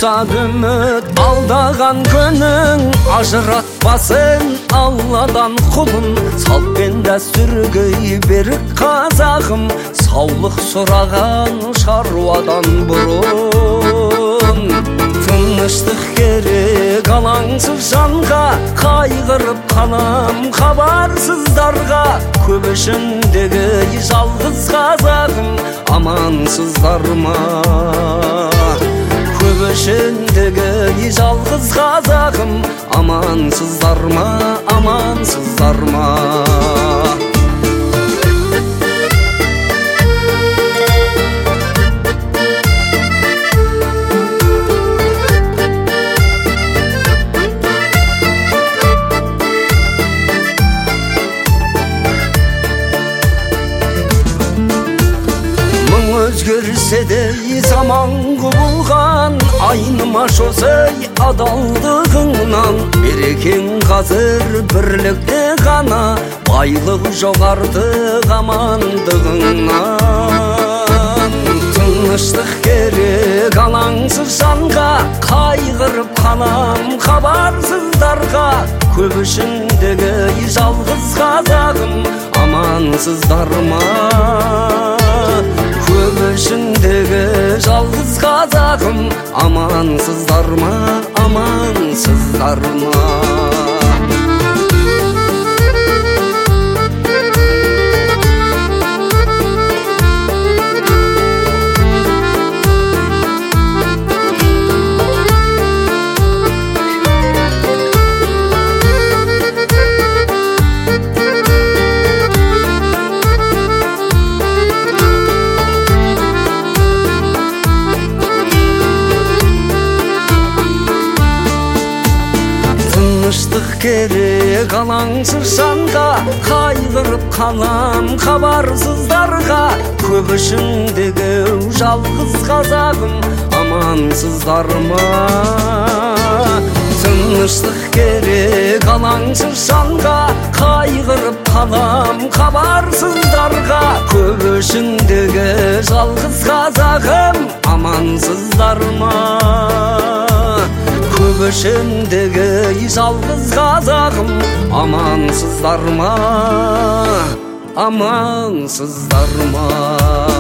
Ушат үміт алдаған күнің, ажыратпасын Алладан құлын. Салт пен дәстүрге берік қазағым, саулық сұраған шаруадан бұрын. Тыныштық керек алаңсыз жанға, қайғырып қанам хабарсыздарға. Көп ішіндегі жалғыз қазағым, амансыздар ма? Көп ішіндегі жалғыз қазағым, амансыздар ма, амансыздар ма? Өзгерсе де заман құбылған, айнымаш осы адалдығыңнан. Берекең қазір бірлікте ғана, байлық жоғарды амандығыңнан. Тыныштық керек алаңсыз жанға, қайғырып қанам хабарсыздарға. Көп ішіндегі жалғыз қазағым, амансыздар ма? Көп ішіндегі жалғыз қазағым, амансыздар ма, амансыздар ма? Тыныштық керек алаңсыз жанға, қайғырып қалам хабарсыздарға. Көп ішіндегі жалғыз қазағым, амансыздар ма? Тыныштық керек алаңсыз жанға, қайғырып қалам хабарсыздарға. Көп ішіндегі жалғыз қазағым, амансыздар ма? Көп ішіндегі жалғыз қазағым, амансыздар ма, амансыздар ма?